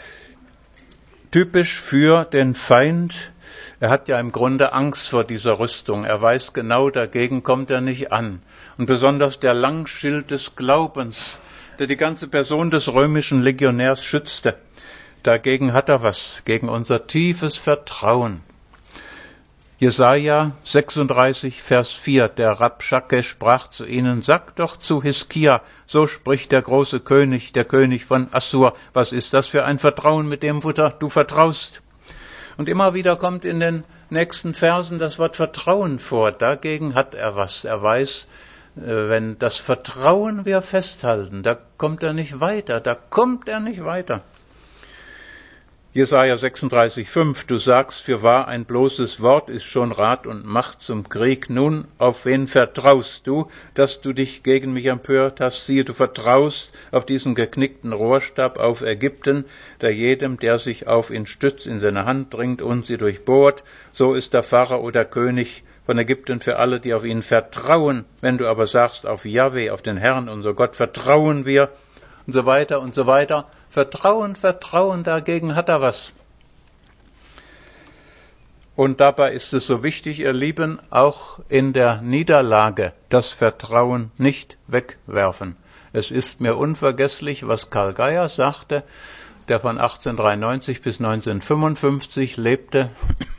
Typisch für den Feind, er hat ja im Grunde Angst vor dieser Rüstung. Er weiß genau, dagegen kommt er nicht an. Und besonders der Langschild des Glaubens, der die ganze Person des römischen Legionärs schützte. Dagegen hat er was, gegen unser tiefes Vertrauen. Jesaja sechsunddreißig, Vers vier, der Rabschake sprach zu ihnen, sagt doch zu Hiskia, so spricht der große König, der König von Assur, was ist das für ein Vertrauen, mit dem du vertraust? Und immer wieder kommt in den nächsten Versen das Wort Vertrauen vor, dagegen hat er was, er weiß, wenn das Vertrauen wir festhalten, da kommt er nicht weiter, da kommt er nicht weiter. Jesaja sechsunddreißig, fünf, du sagst, fürwahr ein bloßes Wort ist schon Rat und Macht zum Krieg. Nun, auf wen vertraust du, dass du dich gegen mich empört hast? Siehe, du vertraust auf diesen geknickten Rohrstab, auf Ägypten, der jedem, der sich auf ihn stützt, in seine Hand dringt und sie durchbohrt. So ist der Pharao der König von Ägypten für alle, die auf ihn vertrauen. Wenn du aber sagst, auf Jahwe, auf den Herrn, unser Gott, vertrauen wir, und so weiter und so weiter. Vertrauen, Vertrauen, dagegen hat er was. Und dabei ist es so wichtig, ihr Lieben, auch in der Niederlage das Vertrauen nicht wegwerfen. Es ist mir unvergesslich, was Karl Geier sagte, der von achtzehnhundertdreiundneunzig bis neunzehnhundertfünfundfünfzig lebte.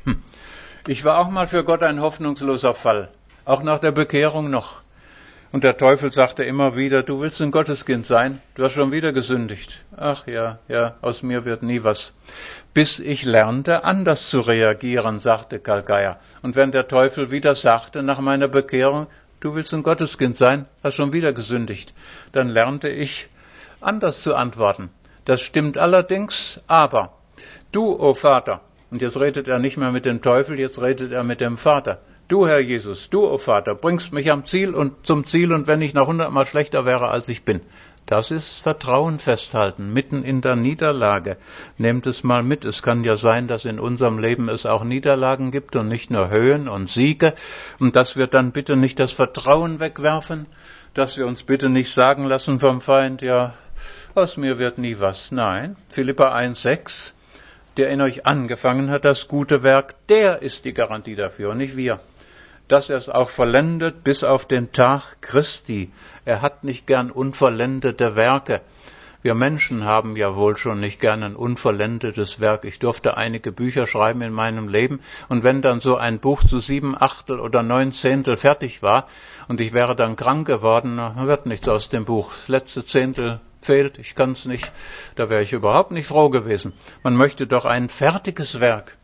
Ich war auch mal für Gott ein hoffnungsloser Fall, auch nach der Bekehrung noch. Und der Teufel sagte immer wieder, du willst ein Gotteskind sein, du hast schon wieder gesündigt. Ach ja, ja, aus mir wird nie was. Bis ich lernte, anders zu reagieren, sagte Karl Geier. Und wenn der Teufel wieder sagte nach meiner Bekehrung, du willst ein Gotteskind sein, hast schon wieder gesündigt, dann lernte ich, anders zu antworten. Das stimmt allerdings, aber du, o Vater, und jetzt redet er nicht mehr mit dem Teufel, jetzt redet er mit dem Vater. Du, Herr Jesus, du, o Vater, bringst mich am Ziel und zum Ziel, und wenn ich noch hundertmal schlechter wäre, als ich bin. Das ist Vertrauen festhalten, mitten in der Niederlage. Nehmt es mal mit. Es kann ja sein, dass in unserem Leben es auch Niederlagen gibt und nicht nur Höhen und Siege. Und dass wir dann bitte nicht das Vertrauen wegwerfen, dass wir uns bitte nicht sagen lassen vom Feind, ja, aus mir wird nie was. Nein, Philipper eins, sechs, der in euch angefangen hat, das gute Werk, der ist die Garantie dafür, und nicht wir. Dass er es auch vollendet bis auf den Tag Christi. Er hat nicht gern unvollendete Werke. Wir Menschen haben ja wohl schon nicht gern ein unvollendetes Werk. Ich durfte einige Bücher schreiben in meinem Leben, und wenn dann so ein Buch zu sieben Achtel oder neun Zehntel fertig war und ich wäre dann krank geworden, dann wird nichts aus dem Buch. Das letzte Zehntel fehlt, ich kann es nicht, da wäre ich überhaupt nicht froh gewesen. Man möchte doch ein fertiges Werk.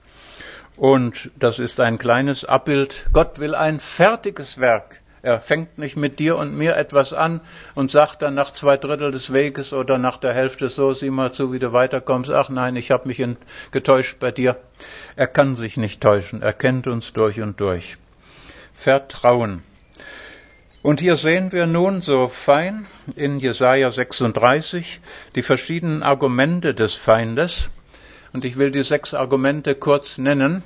Und das ist ein kleines Abbild. Gott will ein fertiges Werk. Er fängt nicht mit dir und mir etwas an und sagt dann nach zwei Drittel des Weges oder nach der Hälfte, so, sieh mal zu, wie du weiterkommst. Ach nein, ich habe mich in, getäuscht bei dir. Er kann sich nicht täuschen. Er kennt uns durch und durch. Vertrauen. Und hier sehen wir nun so fein in Jesaja sechsunddreißig die verschiedenen Argumente des Feindes. Und ich will die sechs Argumente kurz nennen.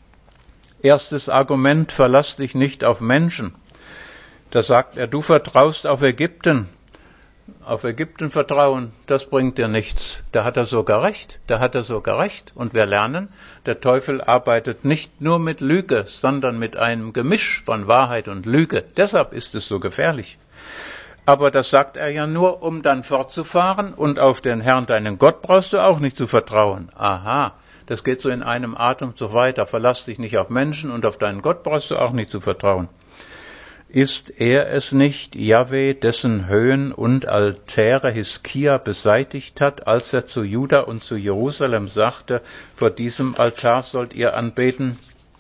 Erstes Argument, verlass dich nicht auf Menschen. Da sagt er, du vertraust auf Ägypten. Auf Ägypten vertrauen, das bringt dir nichts. Da hat er sogar recht, da hat er sogar recht. Und wir lernen, der Teufel arbeitet nicht nur mit Lüge, sondern mit einem Gemisch von Wahrheit und Lüge. Deshalb ist es so gefährlich. Aber das sagt er ja nur, um dann fortzufahren, und auf den Herrn, deinen Gott, brauchst du auch nicht zu vertrauen. Aha, das geht so in einem Atemzug weiter. Verlass dich nicht auf Menschen, und auf deinen Gott brauchst du auch nicht zu vertrauen. Ist er es nicht, Jahwe, dessen Höhen und Altäre Hiskia beseitigt hat, als er zu Juda und zu Jerusalem sagte, vor diesem Altar sollt ihr anbeten?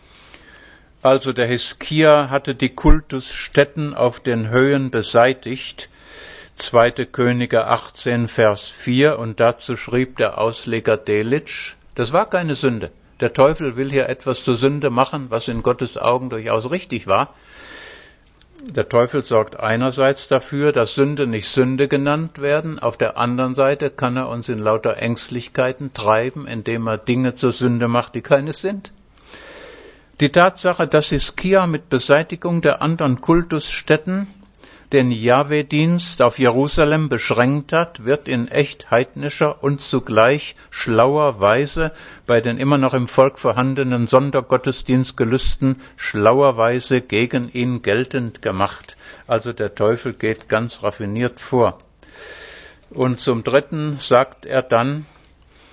Also der Hiskia hatte die Kultusstätten auf den Höhen beseitigt, zweite Könige achtzehn, Vers vier, und dazu schrieb der Ausleger Delitzsch, das war keine Sünde. Der Teufel will hier etwas zur Sünde machen, was in Gottes Augen durchaus richtig war. Der Teufel sorgt einerseits dafür, dass Sünde nicht Sünde genannt werden, auf der anderen Seite kann er uns in lauter Ängstlichkeiten treiben, indem er Dinge zur Sünde macht, die keine sind. Die Tatsache, dass Hiskia mit Beseitigung der anderen Kultusstätten den Jahwe-Dienst auf Jerusalem beschränkt hat, wird in echt heidnischer und zugleich schlauer Weise bei den immer noch im Volk vorhandenen Sondergottesdienstgelüsten schlauer Weise gegen ihn geltend gemacht. Also der Teufel geht ganz raffiniert vor. Und zum Dritten sagt er dann,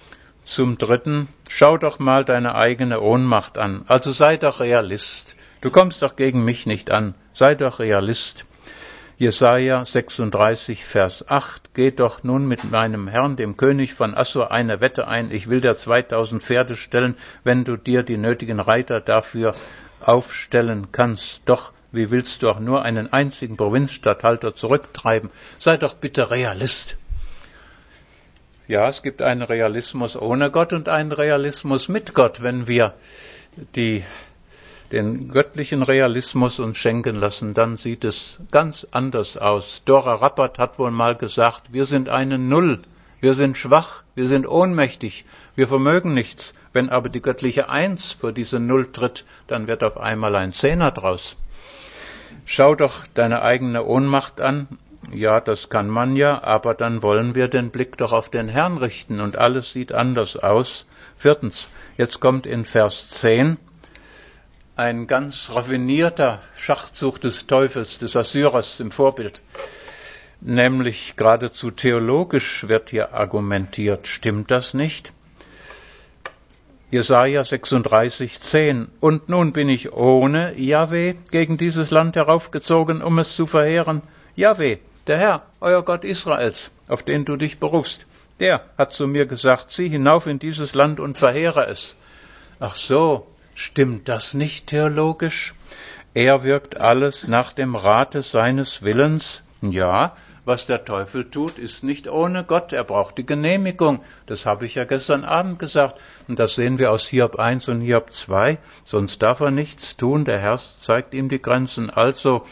Zum Dritten, schau doch mal deine eigene Ohnmacht an. Also sei doch Realist. Du kommst doch gegen mich nicht an. Sei doch Realist. Jesaja sechsunddreißig, Vers acht. Geh doch nun mit meinem Herrn, dem König von Assur, eine Wette ein. Ich will dir zweitausend Pferde stellen, wenn du dir die nötigen Reiter dafür aufstellen kannst. Doch wie willst du auch nur einen einzigen Provinzstatthalter zurücktreiben? Sei doch bitte Realist. Ja, es gibt einen Realismus ohne Gott und einen Realismus mit Gott. Wenn wir die, den göttlichen Realismus uns schenken lassen, dann sieht es ganz anders aus. Dora Rappert hat wohl mal gesagt, wir sind eine Null, wir sind schwach, wir sind ohnmächtig, wir vermögen nichts. Wenn aber die göttliche Eins vor diese Null tritt, dann wird auf einmal ein Zehner draus. Schau doch deine eigene Ohnmacht an. Ja, das kann man ja, aber dann wollen wir den Blick doch auf den Herrn richten und alles sieht anders aus. Viertens, jetzt kommt in Vers zehn ein ganz raffinierter Schachzug des Teufels, des Assyrers im Vorbild. Nämlich geradezu theologisch wird hier argumentiert. Stimmt das nicht? Jesaja sechsunddreißig, zehn. Und nun bin ich ohne Jahwe gegen dieses Land heraufgezogen, um es zu verheeren. Jahwe, der Herr, euer Gott Israels, auf den du dich berufst, der hat zu mir gesagt, zieh hinauf in dieses Land und verheere es. Ach so, stimmt das nicht theologisch? Er wirkt alles nach dem Rate seines Willens. Ja, was der Teufel tut, ist nicht ohne Gott. Er braucht die Genehmigung. Das habe ich ja gestern Abend gesagt. Und das sehen wir aus Hiob eins und Hiob zwei. Sonst darf er nichts tun. Der Herr zeigt ihm die Grenzen. Also,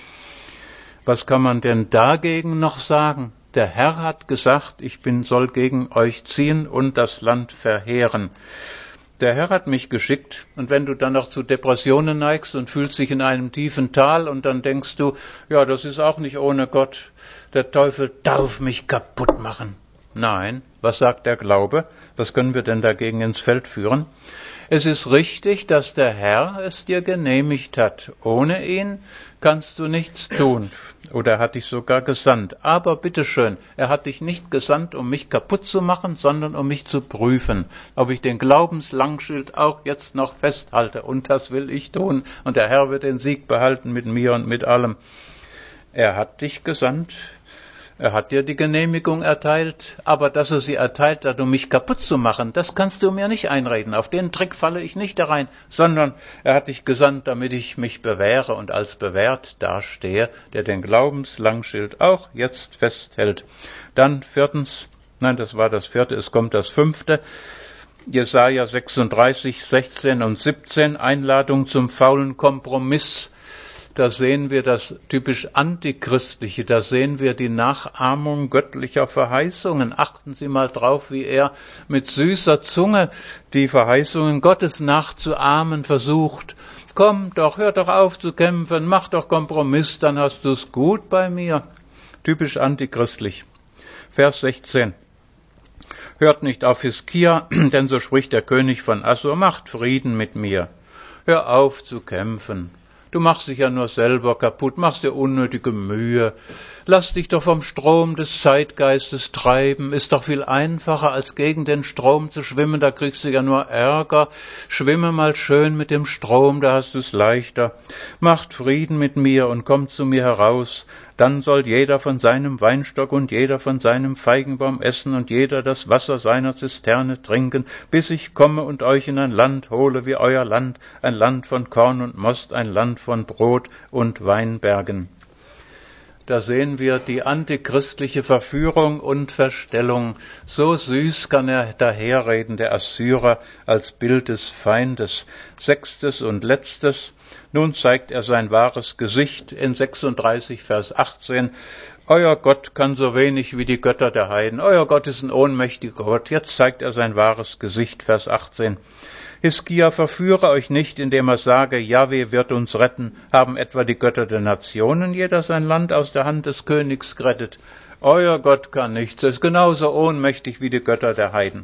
was kann man denn dagegen noch sagen? Der Herr hat gesagt, ich bin, soll gegen euch ziehen und das Land verheeren. Der Herr hat mich geschickt, und wenn du dann noch zu Depressionen neigst und fühlst dich in einem tiefen Tal und dann denkst du, ja, das ist auch nicht ohne Gott, der Teufel darf mich kaputt machen. Nein, was sagt der Glaube? Was können wir denn dagegen ins Feld führen? Es ist richtig, dass der Herr es dir genehmigt hat. Ohne ihn kannst du nichts tun. Oder er hat dich sogar gesandt. Aber bitteschön, er hat dich nicht gesandt, um mich kaputt zu machen, sondern um mich zu prüfen, ob ich den Glaubenslangschild auch jetzt noch festhalte. Und das will ich tun. Und der Herr wird den Sieg behalten mit mir und mit allem. Er hat dich gesandt. Er hat dir die Genehmigung erteilt, aber dass er sie erteilt hat, um mich kaputt zu machen, das kannst du mir nicht einreden. Auf den Trick falle ich nicht herein, sondern er hat dich gesandt, damit ich mich bewähre und als bewährt dastehe, der den Glaubenslangschild auch jetzt festhält. Dann viertens, nein, das war das vierte, es kommt das fünfte, Jesaja sechsunddreißig, sechzehn und siebzehn, Einladung zum faulen Kompromiss. Da sehen wir das typisch Antichristliche, da sehen wir die Nachahmung göttlicher Verheißungen. Achten Sie mal drauf, wie er mit süßer Zunge die Verheißungen Gottes nachzuahmen versucht. Komm doch, hör doch auf zu kämpfen, mach doch Kompromiss, dann hast du's gut bei mir. Typisch antichristlich. Vers sechzehn. Hört nicht auf Hiskia, denn so spricht der König von Assur, macht Frieden mit mir. Hör auf zu kämpfen. Du machst dich ja nur selber kaputt, machst dir unnötige Mühe. Lass dich doch vom Strom des Zeitgeistes treiben. Ist doch viel einfacher, als gegen den Strom zu schwimmen. Da kriegst du ja nur Ärger. Schwimme mal schön mit dem Strom, da hast du es leichter. Macht Frieden mit mir und kommt zu mir heraus. Dann soll jeder von seinem Weinstock und jeder von seinem Feigenbaum essen und jeder das Wasser seiner Zisterne trinken, bis ich komme und euch in ein Land hole wie euer Land, ein Land von Korn und Most, ein Land von Brot und Weinbergen. Da sehen wir die antichristliche Verführung und Verstellung. So süß kann er daherreden, der Assyrer, als Bild des Feindes. Sechstes und letztes. Nun zeigt er sein wahres Gesicht in sechsunddreißig, Vers achtzehn. Euer Gott kann so wenig wie die Götter der Heiden. Euer Gott ist ein ohnmächtiger Gott. Jetzt zeigt er sein wahres Gesicht, Vers achtzehn. Hiskia, verführe euch nicht, indem er sage, Jahwe wird uns retten. Haben etwa die Götter der Nationen jeder sein Land aus der Hand des Königs gerettet? Euer Gott kann nichts. Er ist genauso ohnmächtig wie die Götter der Heiden.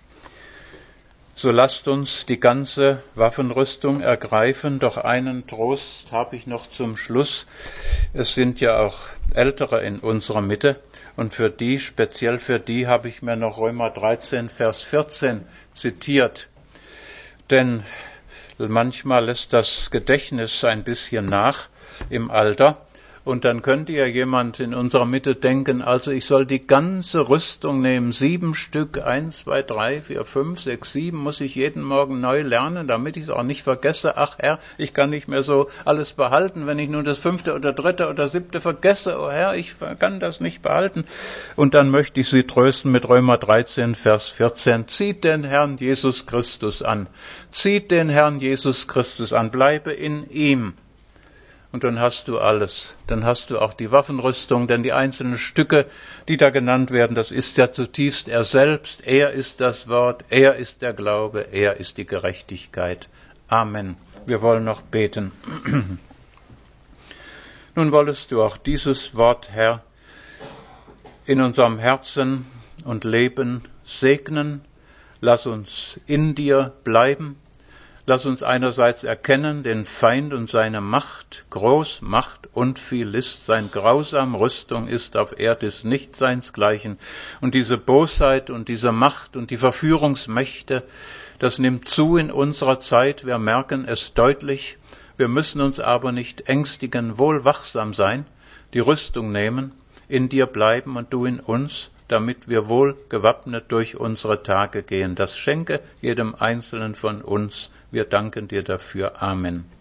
So lasst uns die ganze Waffenrüstung ergreifen. Doch einen Trost habe ich noch zum Schluss. Es sind ja auch Ältere in unserer Mitte. Und für die, speziell für die, habe ich mir noch Römer dreizehn, Vers vierzehn zitiert. Denn manchmal lässt das Gedächtnis ein bisschen nach im Alter. Und dann könnte ja jemand in unserer Mitte denken, also ich soll die ganze Rüstung nehmen, sieben Stück, eins, zwei, drei, vier, fünf, sechs, sieben, muss ich jeden Morgen neu lernen, damit ich es auch nicht vergesse. Ach Herr, ich kann nicht mehr so alles behalten, wenn ich nun das fünfte oder dritte oder siebte vergesse. Oh Herr, ich kann das nicht behalten. Und dann möchte ich Sie trösten mit Römer dreizehn, Vers vierzehn. Zieht den Herrn Jesus Christus an. Zieht den Herrn Jesus Christus an. Bleibe in ihm. Und dann hast du alles. Dann hast du auch die Waffenrüstung, denn die einzelnen Stücke, die da genannt werden, das ist ja zutiefst er selbst. Er ist das Wort, er ist der Glaube, er ist die Gerechtigkeit. Amen. Wir wollen noch beten. Nun wolltest du auch dieses Wort, Herr, in unserem Herzen und Leben segnen. Lass uns in dir bleiben. Lass uns einerseits erkennen den Feind und seine Macht, groß Macht und viel List, sein grausam Rüstung ist auf Erdis nicht seinsgleichen. Und diese Bosheit und diese Macht und die Verführungsmächte, das nimmt zu in unserer Zeit. Wir merken es deutlich. Wir müssen uns aber nicht ängstigen, wohl wachsam sein, die Rüstung nehmen, in dir bleiben und du in uns, damit wir wohl gewappnet durch unsere Tage gehen. Das schenke jedem Einzelnen von uns. Wir danken dir dafür. Amen.